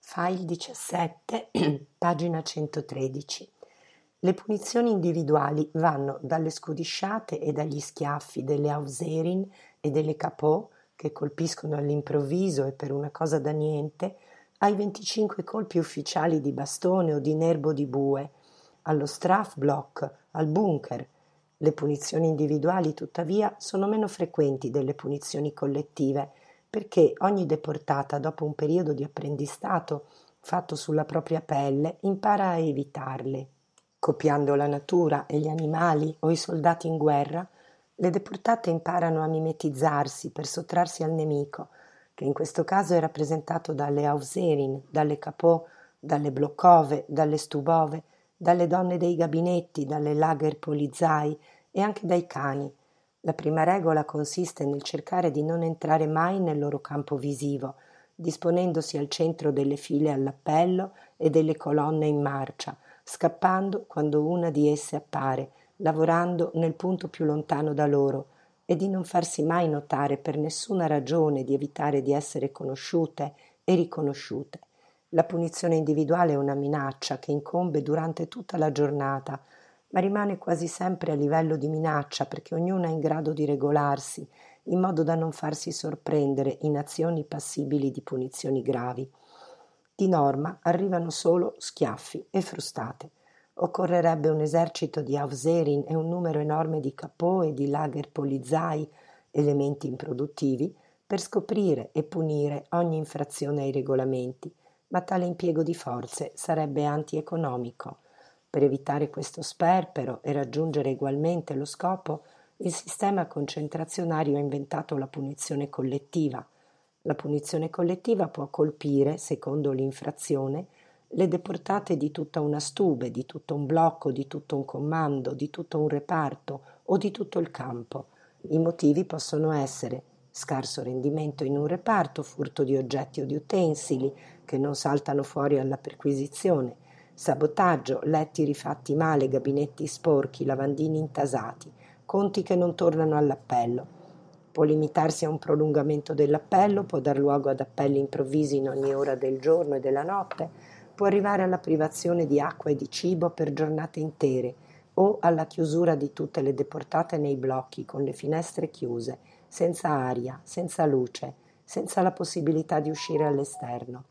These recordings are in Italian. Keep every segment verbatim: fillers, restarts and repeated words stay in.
File diciassette, pagina centotredici. Le punizioni individuali vanno dalle scudisciate e dagli schiaffi delle Hauserin e delle Capot, che colpiscono all'improvviso e per una cosa da niente, ai venticinque colpi ufficiali di bastone o di nerbo di bue, allo Strafblock, al bunker. Le punizioni individuali, tuttavia, sono meno frequenti delle punizioni collettive, perché ogni deportata, dopo un periodo di apprendistato fatto sulla propria pelle, impara a evitarle. Copiando la natura e gli animali o i soldati in guerra, le deportate imparano a mimetizzarsi per sottrarsi al nemico, che in questo caso è rappresentato dalle Hauserin, dalle Capot, dalle Blokkove, dalle Stubove, dalle donne dei gabinetti, dalle Lagerpolizei e anche dai cani. La prima regola consiste nel cercare di non entrare mai nel loro campo visivo, disponendosi al centro delle file all'appello e delle colonne in marcia, scappando quando una di esse appare, lavorando nel punto più lontano da loro, e di non farsi mai notare per nessuna ragione, di evitare di essere conosciute e riconosciute. La punizione individuale è una minaccia che incombe durante tutta la giornata, ma rimane quasi sempre a livello di minaccia perché ognuna è in grado di regolarsi, in modo da non farsi sorprendere in azioni passibili di punizioni gravi. Di norma arrivano solo schiaffi e frustate. Occorrerebbe un esercito di Hauserin e un numero enorme di Capot e di Lagerpolizei, elementi improduttivi, per scoprire e punire ogni infrazione ai regolamenti, ma tale impiego di forze sarebbe antieconomico. Per evitare questo sperpero e raggiungere ugualmente lo scopo, il sistema concentrazionario ha inventato la punizione collettiva. La punizione collettiva può colpire, secondo l'infrazione, le deportate di tutta una stube, di tutto un blocco, di tutto un comando, di tutto un reparto o di tutto il campo. I motivi possono essere scarso rendimento in un reparto, furto di oggetti o di utensili che non saltano fuori alla perquisizione, sabotaggio, letti rifatti male, gabinetti sporchi, lavandini intasati, conti che non tornano all'appello. Può limitarsi a un prolungamento dell'appello, può dar luogo ad appelli improvvisi in ogni ora del giorno e della notte, può arrivare alla privazione di acqua e di cibo per giornate intere o alla chiusura di tutte le deportate nei blocchi con le finestre chiuse, senza aria, senza luce, senza la possibilità di uscire all'esterno.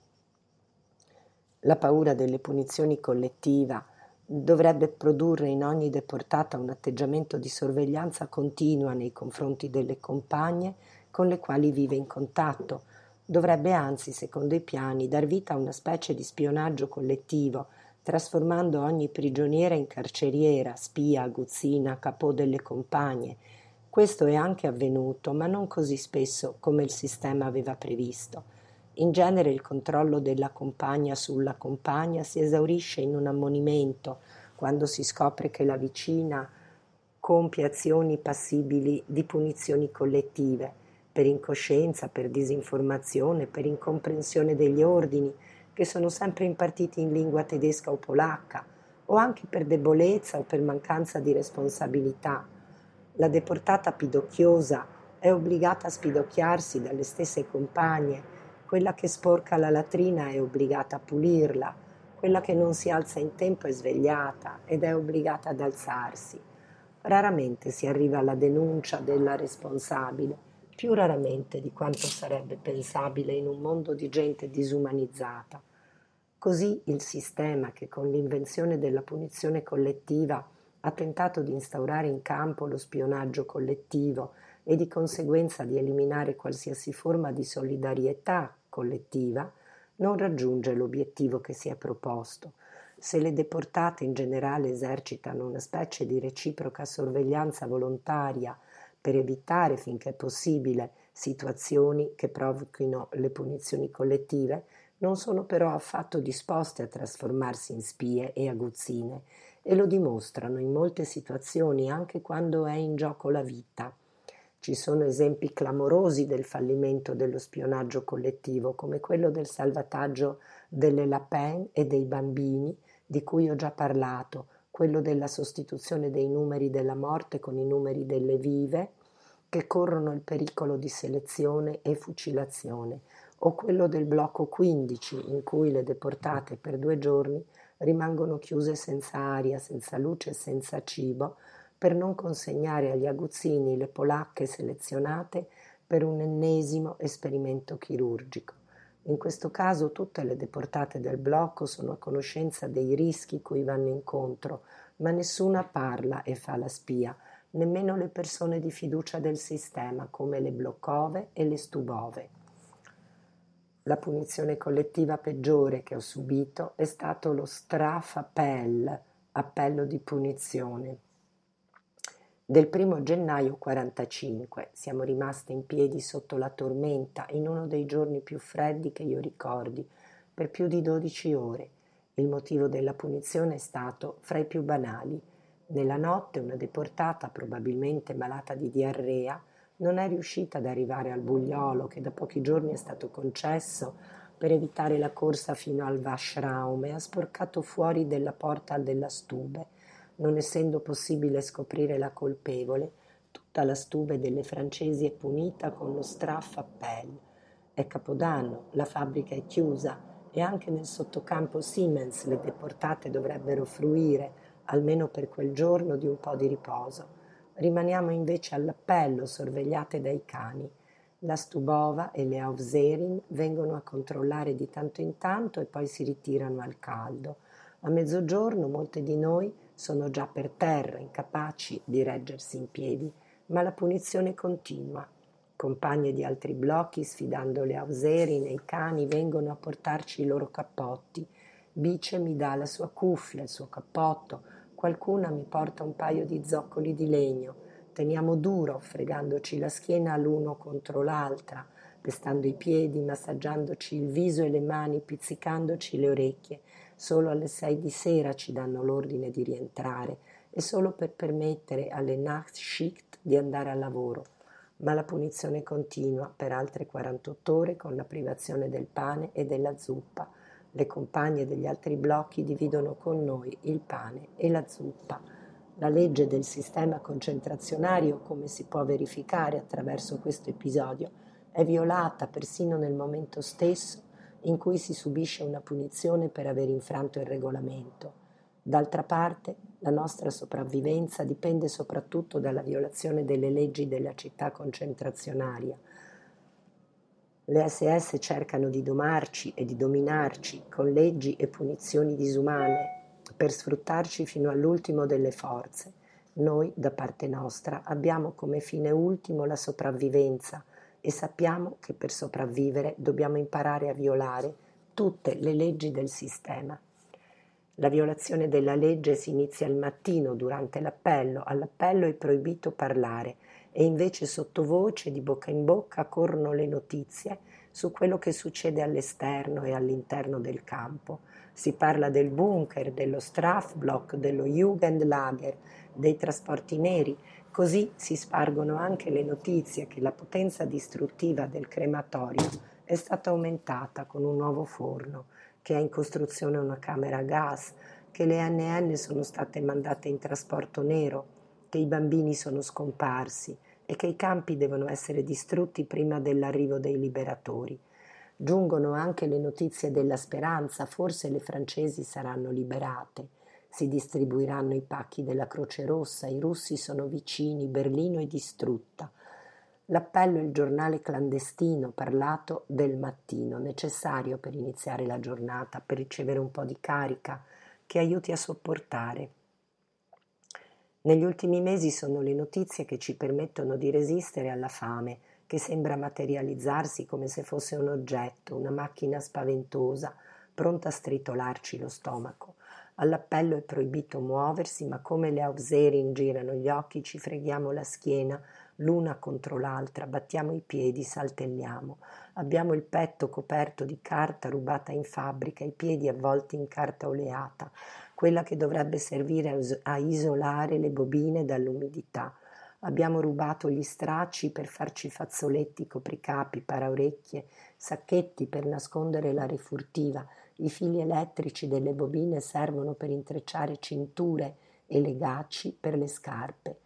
La paura delle punizioni collettiva dovrebbe produrre in ogni deportata un atteggiamento di sorveglianza continua nei confronti delle compagne con le quali vive in contatto. Dovrebbe anzi, secondo i piani, dar vita a una specie di spionaggio collettivo, trasformando ogni prigioniera in carceriera, spia, aguzzina, capò delle compagne. Questo è anche avvenuto, ma non così spesso come il sistema aveva previsto. In genere il controllo della compagna sulla compagna si esaurisce in un ammonimento quando si scopre che la vicina compie azioni passibili di punizioni collettive, per incoscienza, per disinformazione, per incomprensione degli ordini, che sono sempre impartiti in lingua tedesca o polacca, o anche per debolezza o per mancanza di responsabilità. La deportata pidocchiosa è obbligata a spidocchiarsi dalle stesse compagne. Quella che sporca la latrina è obbligata a pulirla, quella che non si alza in tempo è svegliata ed è obbligata ad alzarsi. Raramente si arriva alla denuncia della responsabile, più raramente di quanto sarebbe pensabile in un mondo di gente disumanizzata. Così il sistema che con l'invenzione della punizione collettiva ha tentato di instaurare in campo lo spionaggio collettivo e di conseguenza di eliminare qualsiasi forma di solidarietà collettiva, non raggiunge l'obiettivo che si è proposto. Se le deportate in generale esercitano una specie di reciproca sorveglianza volontaria per evitare finché possibile situazioni che provochino le punizioni collettive, non sono però affatto disposte a trasformarsi in spie e aguzzine e lo dimostrano in molte situazioni anche quando è in gioco la vita. Ci sono esempi clamorosi del fallimento dello spionaggio collettivo, come quello del salvataggio delle Le Pen e dei bambini, di cui ho già parlato, quello della sostituzione dei numeri della morte con i numeri delle vive, che corrono il pericolo di selezione e fucilazione, o quello del blocco quindici, in cui le deportate per due giorni rimangono chiuse senza aria, senza luce e senza cibo, per non consegnare agli aguzzini le polacche selezionate per un ennesimo esperimento chirurgico. In questo caso tutte le deportate del blocco sono a conoscenza dei rischi cui vanno incontro, ma nessuna parla e fa la spia, nemmeno le persone di fiducia del sistema, come le Bloccove e le Stubove. La punizione collettiva peggiore che ho subito è stato lo Strafappell, appello di punizione. Del primo gennaio quarantacinque siamo rimaste in piedi sotto la tormenta in uno dei giorni più freddi che io ricordi, per più di dodici ore. Il motivo della punizione è stato fra i più banali. Nella notte una deportata, probabilmente malata di diarrea, non è riuscita ad arrivare al Bugliolo che da pochi giorni è stato concesso per evitare la corsa fino al Waschraum e ha sporcato fuori della porta della Stube. Non essendo possibile scoprire la colpevole, tutta la Stube delle francesi è punita con lo Strafappell. È Capodanno, la fabbrica è chiusa e anche nel sottocampo Siemens le deportate dovrebbero fruire, almeno per quel giorno, di un po' di riposo. Rimaniamo invece all'appello, sorvegliate dai cani. La Stubova e le Aufseherin vengono a controllare di tanto in tanto e poi si ritirano al caldo. A mezzogiorno molte di noi sono già per terra, incapaci di reggersi in piedi, ma la punizione continua. Compagne di altri blocchi, sfidando le Aufseherin e i cani, vengono a portarci i loro cappotti. Bice mi dà la sua cuffia, il suo cappotto, qualcuna mi porta un paio di zoccoli di legno. Teniamo duro, fregandoci la schiena l'uno contro l'altra, pestando i piedi, massaggiandoci il viso e le mani, pizzicandoci le orecchie. Solo alle sei di sera ci danno l'ordine di rientrare e solo per permettere alle Nachtschicht di andare al lavoro. Ma la punizione continua per altre quarantotto ore con la privazione del pane e della zuppa. Le compagne degli altri blocchi dividono con noi il pane e la zuppa. La legge del sistema concentrazionario, come si può verificare attraverso questo episodio, è violata persino nel momento stesso in cui si subisce una punizione per aver infranto il regolamento. D'altra parte, la nostra sopravvivenza dipende soprattutto dalla violazione delle leggi della città concentrazionaria. Le esse esse cercano di domarci e di dominarci con leggi e punizioni disumane per sfruttarci fino all'ultimo delle forze. Noi, da parte nostra, abbiamo come fine ultimo la sopravvivenza e sappiamo che per sopravvivere dobbiamo imparare a violare tutte le leggi del sistema. La violazione della legge si inizia al mattino durante l'appello. All'appello è proibito parlare e invece sottovoce, di bocca in bocca, corrono le notizie su quello che succede all'esterno e all'interno del campo. Si parla del bunker, dello Strafblock, dello Jugendlager, dei trasporti neri. Così si spargono anche le notizie che la potenza distruttiva del crematorio è stata aumentata con un nuovo forno, che è in costruzione una camera a gas, che le enne enne sono state mandate in trasporto nero, che i bambini sono scomparsi e che i campi devono essere distrutti prima dell'arrivo dei liberatori. Giungono anche le notizie della speranza, forse le francesi saranno liberate. Si distribuiranno i pacchi della Croce Rossa, i russi sono vicini, Berlino è distrutta. L'appello è il giornale clandestino parlato del mattino, necessario per iniziare la giornata, per ricevere un po' di carica che aiuti a sopportare. Negli ultimi mesi sono le notizie che ci permettono di resistere alla fame, che sembra materializzarsi come se fosse un oggetto, una macchina spaventosa, pronta a stritolarci lo stomaco. All'appello è proibito muoversi, ma come le Aufseherin girano gli occhi ci freghiamo la schiena l'una contro l'altra, battiamo i piedi, saltelliamo. Abbiamo il petto coperto di carta rubata in fabbrica, i piedi avvolti in carta oleata, quella che dovrebbe servire a, is- a isolare le bobine dall'umidità. Abbiamo rubato gli stracci per farci fazzoletti, copricapi, paraorecchie, sacchetti per nascondere la refurtiva. I fili elettrici delle bobine servono per intrecciare cinture e legacci per le scarpe.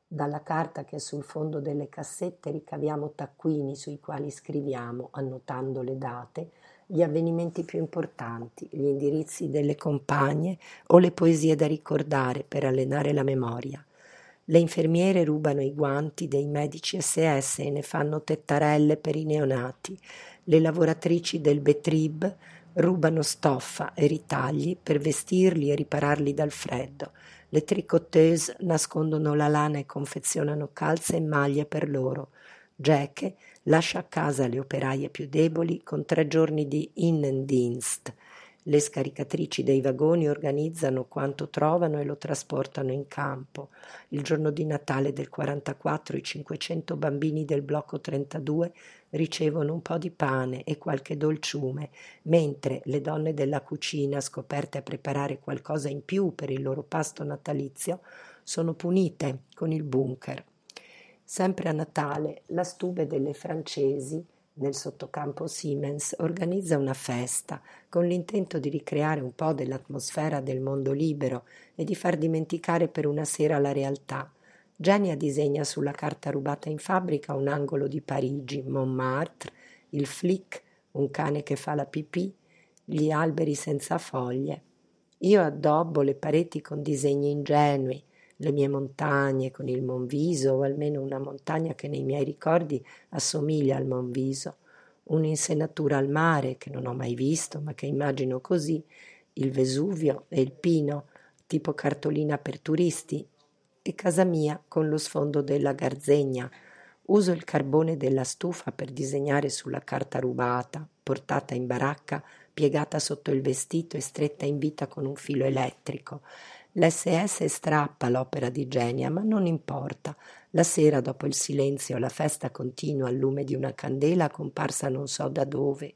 Dalla carta che è sul fondo delle cassette ricaviamo taccuini sui quali scriviamo, annotando le date, gli avvenimenti più importanti, gli indirizzi delle compagne o le poesie da ricordare per allenare la memoria. Le infermiere rubano i guanti dei medici S S e ne fanno tettarelle per i neonati. Le lavoratrici del Betrib rubano stoffa e ritagli per vestirli e ripararli dal freddo. Le tricotteuse nascondono la lana e confezionano calze e maglie per loro. Giacche lascia a casa le operaie più deboli con tre giorni di Innendienst. Le scaricatrici dei vagoni organizzano quanto trovano e lo trasportano in campo. Il giorno di Natale del quarantaquattro i cinquecento bambini del blocco trentadue ricevono un po' di pane e qualche dolciume, mentre le donne della cucina, scoperte a preparare qualcosa in più per il loro pasto natalizio, sono punite con il bunker. Sempre a Natale, la Stube delle francesi nel sottocampo Siemens organizza una festa con l'intento di ricreare un po' dell'atmosfera del mondo libero e di far dimenticare per una sera la realtà. Genia disegna sulla carta rubata in fabbrica un angolo di Parigi, Montmartre, il flic, un cane che fa la pipì, gli alberi senza foglie. Io addobbo le pareti con disegni ingenui, le mie montagne con il Monviso, o almeno una montagna che nei miei ricordi assomiglia al Monviso, un'insenatura al mare che non ho mai visto, ma che immagino così, il Vesuvio e il Pino, tipo cartolina per turisti, e casa mia con lo sfondo della Garzegna. Uso il carbone della stufa per disegnare sulla carta rubata, portata in baracca, piegata sotto il vestito e stretta in vita con un filo elettrico. L'S S strappa l'opera di Genia, ma non importa. La sera, dopo il silenzio, la festa continua al lume di una candela comparsa non so da dove.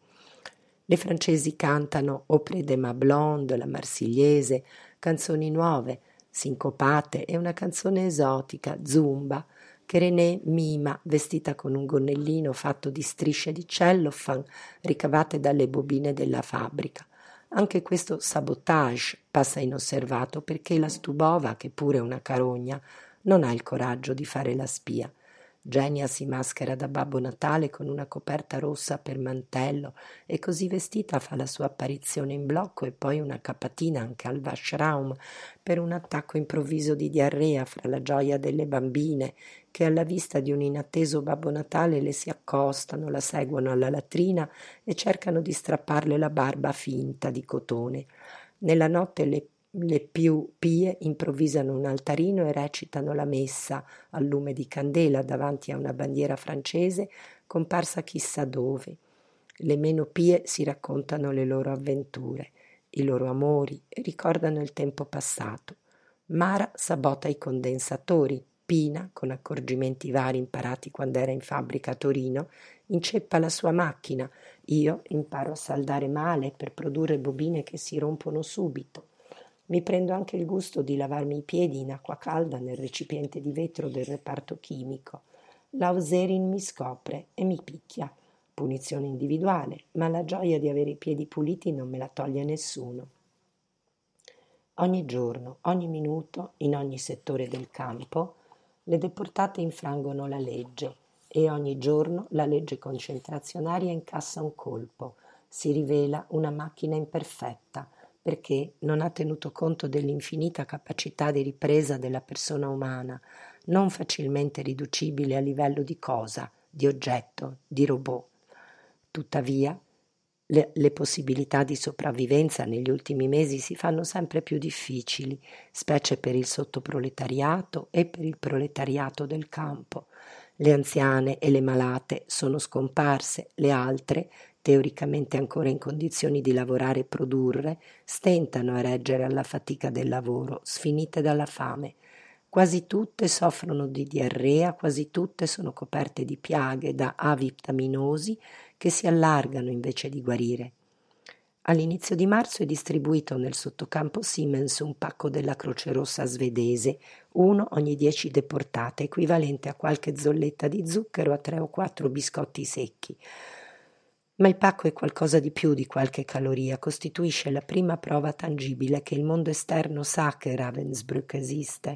Le francesi cantano Auprès de ma blonde, la marsigliese, canzoni nuove, sincopate e una canzone esotica, Zumba, che René mima, vestita con un gonnellino fatto di strisce di cellophane ricavate dalle bobine della fabbrica. Anche questo sabotage passa inosservato perché la Stubova, che pure è una carogna, non ha il coraggio di fare la spia. Genia si maschera da Babbo Natale con una coperta rossa per mantello e così vestita fa la sua apparizione in blocco e poi una capatina anche al Washraum per un attacco improvviso di diarrea fra la gioia delle bambine che alla vista di un inatteso Babbo Natale le si accostano, la seguono alla latrina e cercano di strapparle la barba finta di cotone. Nella notte le Le più pie improvvisano un altarino e recitano la messa al lume di candela davanti a una bandiera francese comparsa chissà dove. Le meno pie si raccontano le loro avventure, i loro amori e ricordano il tempo passato. Mara sabota i condensatori. Pina, con accorgimenti vari imparati quando era in fabbrica a Torino, inceppa la sua macchina. Io imparo a saldare male per produrre bobine che si rompono subito. Mi prendo anche il gusto di lavarmi i piedi in acqua calda nel recipiente di vetro del reparto chimico. L'Auserin mi scopre e mi picchia. Punizione individuale, ma la gioia di avere i piedi puliti non me la toglie nessuno. Ogni giorno, ogni minuto, in ogni settore del campo, le deportate infrangono la legge e ogni giorno la legge concentrazionaria incassa un colpo. Si rivela una macchina imperfetta, perché non ha tenuto conto dell'infinita capacità di ripresa della persona umana, non facilmente riducibile a livello di cosa, di oggetto, di robot. Tuttavia, le, le possibilità di sopravvivenza negli ultimi mesi si fanno sempre più difficili, specie per il sottoproletariato e per il proletariato del campo. Le anziane e le malate sono scomparse, le altre, teoricamente ancora in condizioni di lavorare e produrre, stentano a reggere alla fatica del lavoro, sfinite dalla fame. Quasi tutte soffrono di diarrea, quasi tutte sono coperte di piaghe da avitaminosi che si allargano invece di guarire. All'inizio di marzo è distribuito nel sottocampo Siemens un pacco della Croce Rossa svedese, uno ogni dieci deportate, equivalente a qualche zolletta di zucchero a tre o quattro biscotti secchi. Ma il pacco è qualcosa di più di qualche caloria, costituisce la prima prova tangibile che il mondo esterno sa che Ravensbrück esiste.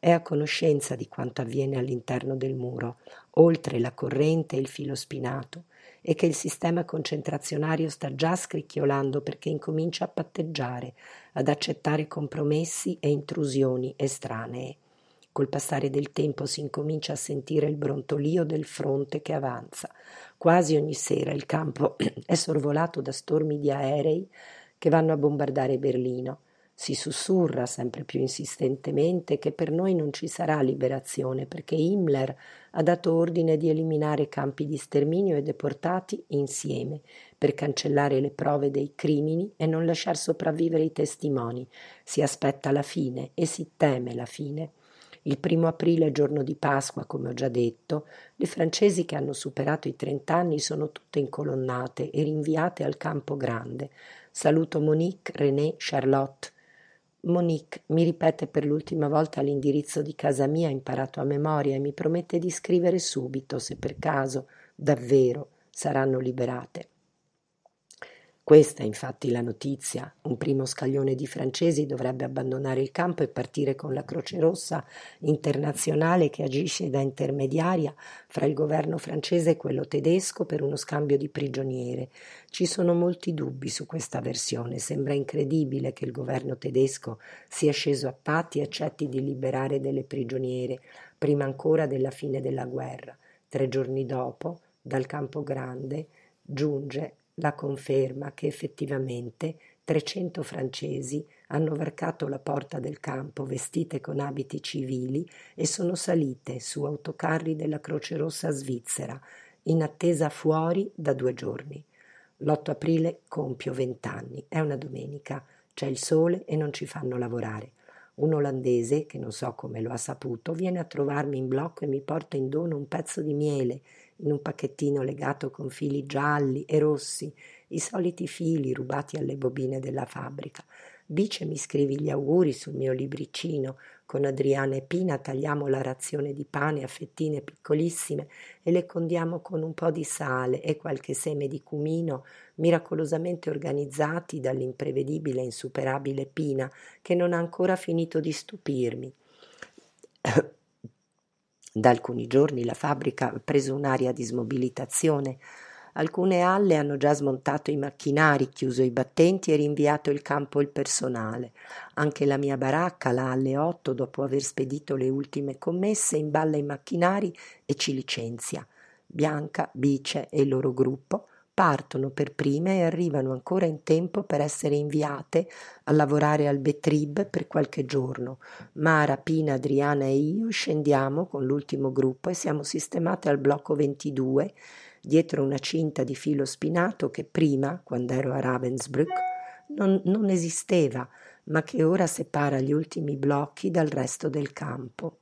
è a conoscenza di quanto avviene all'interno del muro, oltre la corrente e il filo spinato, e che il sistema concentrazionario sta già scricchiolando perché incomincia a patteggiare, ad accettare compromessi e intrusioni estranee. Col passare del tempo si incomincia a sentire il brontolio del fronte che avanza. Quasi ogni sera il campo è sorvolato da stormi di aerei che vanno a bombardare Berlino. Si sussurra sempre più insistentemente che per noi non ci sarà liberazione perché Himmler ha dato ordine di eliminare campi di sterminio e deportati insieme per cancellare le prove dei crimini e non lasciar sopravvivere i testimoni. Si aspetta la fine e si teme la fine. Il primo aprile, giorno di Pasqua, come ho già detto, le francesi che hanno superato i trent'anni sono tutte incolonnate e rinviate al Campo Grande. Saluto Monique, René, Charlotte. Monique mi ripete per l'ultima volta l'indirizzo di casa mia imparato a memoria e mi promette di scrivere subito se per caso, davvero, saranno liberate. Questa è infatti la notizia. Un primo scaglione di francesi dovrebbe abbandonare il campo e partire con la Croce Rossa internazionale che agisce da intermediaria fra il governo francese e quello tedesco per uno scambio di prigioniere. Ci sono molti dubbi su questa versione. Sembra incredibile che il governo tedesco sia sceso a patti e accetti di liberare delle prigioniere prima ancora della fine della guerra. Tre giorni dopo, dal Campo Grande, giunge la conferma che effettivamente trecento francesi hanno varcato la porta del campo vestite con abiti civili e sono salite su autocarri della Croce Rossa svizzera, in attesa fuori da due giorni. L'otto aprile compio vent'anni, è una domenica, c'è il sole e non ci fanno lavorare. Un olandese, che non so come lo ha saputo, viene a trovarmi in blocco e mi porta in dono un pezzo di miele in un pacchettino legato con fili gialli e rossi, i soliti fili rubati alle bobine della fabbrica. Bice mi scrivi gli auguri sul mio libricino. Con Adriana e Pina tagliamo la razione di pane a fettine piccolissime e le condiamo con un po' di sale e qualche seme di cumino, miracolosamente organizzati dall'imprevedibile e insuperabile Pina, che non ha ancora finito di stupirmi. Da alcuni giorni la fabbrica ha preso un'aria di smobilitazione. Alcune alle hanno già smontato i macchinari, chiuso i battenti e rinviato il campo e il personale. Anche la mia baracca, là alle otto, dopo aver spedito le ultime commesse, imballa i macchinari e ci licenzia. Bianca, Bice e il loro gruppo partono per prime e arrivano ancora in tempo per essere inviate a lavorare al Betrieb per qualche giorno. Mara, Pina, Adriana e io scendiamo con l'ultimo gruppo e siamo sistemate al blocco ventidue, dietro una cinta di filo spinato che prima, quando ero a Ravensbrück, non, non esisteva, ma che ora separa gli ultimi blocchi dal resto del campo.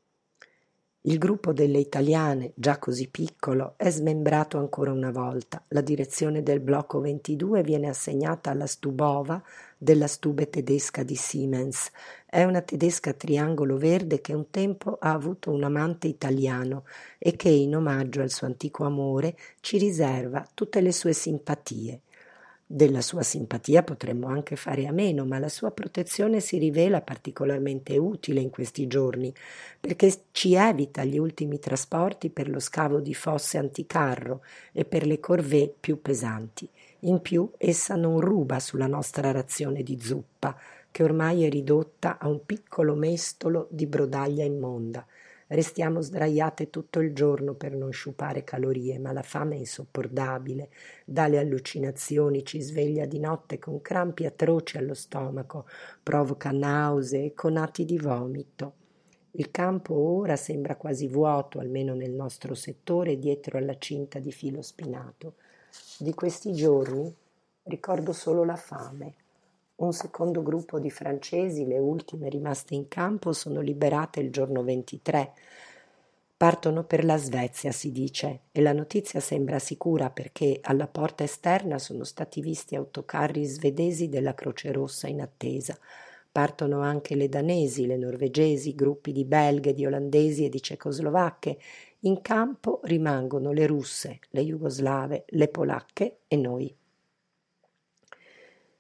Il gruppo delle italiane, già così piccolo, è smembrato ancora una volta. La direzione del blocco ventidue viene assegnata alla Stubova della Stube tedesca di Siemens. È una tedesca triangolo verde che un tempo ha avuto un amante italiano e che, in omaggio al suo antico amore, ci riserva tutte le sue simpatie. Della sua simpatia potremmo anche fare a meno, ma la sua protezione si rivela particolarmente utile in questi giorni, perché ci evita gli ultimi trasporti per lo scavo di fosse anticarro e per le corvée più pesanti. In più, essa non ruba sulla nostra razione di zuppa, che ormai è ridotta a un piccolo mestolo di brodaglia immonda. Restiamo sdraiate tutto il giorno per non sciupare calorie, ma la fame è insopportabile, dà le allucinazioni, ci sveglia di notte con crampi atroci allo stomaco, provoca nausee e conati di vomito. Il campo ora sembra quasi vuoto, almeno nel nostro settore, dietro alla cinta di filo spinato. Di questi giorni ricordo solo la fame. Un secondo gruppo di francesi, le ultime rimaste in campo, sono liberate il giorno ventitré. Partono per la Svezia, si dice, e la notizia sembra sicura perché alla porta esterna sono stati visti autocarri svedesi della Croce Rossa in attesa. Partono anche le danesi, le norvegesi, gruppi di belghe, di olandesi e di cecoslovacche. In campo rimangono le russe, le jugoslave, le polacche e noi.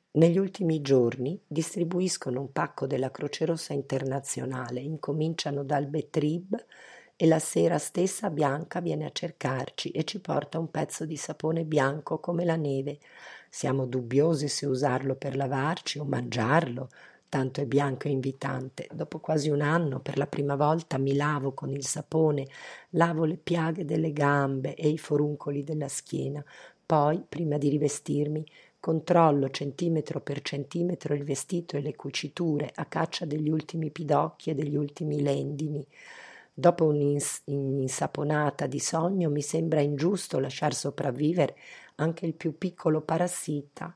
Negli ultimi giorni distribuiscono un pacco della Croce Rossa Internazionale, incominciano dal Betrib e la sera stessa Bianca viene a cercarci e ci porta un pezzo di sapone bianco come la neve. Siamo dubbiose se usarlo per lavarci o mangiarlo, tanto è bianco e invitante. Dopo quasi un anno, per la prima volta, mi lavo con il sapone, lavo le piaghe delle gambe e i foruncoli della schiena. Poi, prima di rivestirmi, controllo centimetro per centimetro il vestito e le cuciture a caccia degli ultimi pidocchi e degli ultimi lendini. Dopo un'ins- un'insaponata di sogno mi sembra ingiusto lasciar sopravvivere anche il più piccolo parassita.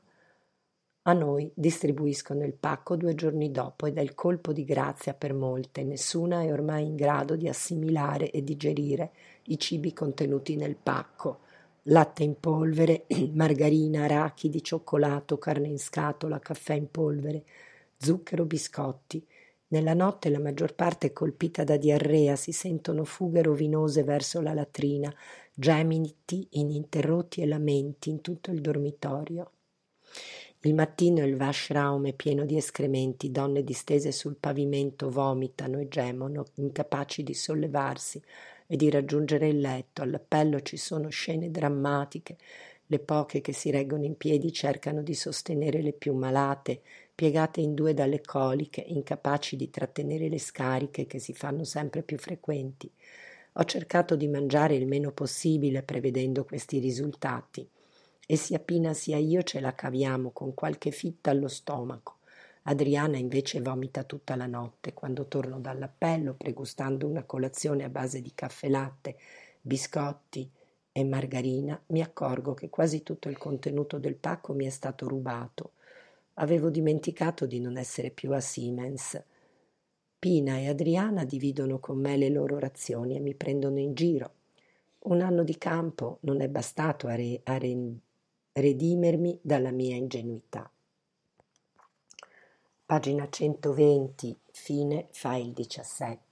A noi distribuiscono il pacco due giorni dopo ed è il colpo di grazia per molte. Nessuna è ormai in grado di assimilare e digerire i cibi contenuti nel pacco. Latte in polvere, margarina, arachidi, cioccolato, carne in scatola, caffè in polvere, zucchero, biscotti. Nella notte la maggior parte è colpita da diarrea, si sentono fughe rovinose verso la latrina, gemiti ininterrotti e lamenti in tutto il dormitorio. Il mattino il Washraum è pieno di escrementi, donne distese sul pavimento vomitano e gemono, incapaci di sollevarsi e di raggiungere il letto. All'appello ci sono scene drammatiche. Le poche che si reggono in piedi cercano di sostenere le più malate, piegate in due dalle coliche, incapaci di trattenere le scariche che si fanno sempre più frequenti. Ho cercato di mangiare il meno possibile prevedendo questi risultati. E sia Pina sia io ce la caviamo con qualche fitta allo stomaco. Adriana invece vomita tutta la notte. Quando torno dall'appello, pregustando una colazione a base di caffè latte, biscotti e margarina, mi accorgo che quasi tutto il contenuto del pacco mi è stato rubato. Avevo dimenticato di non essere più a Siemens. Pina e Adriana dividono con me le loro razioni e mi prendono in giro. Un anno di campo non è bastato a, re- a ren- redimermi dalla mia ingenuità. Pagina centoventi, fine file diciassette.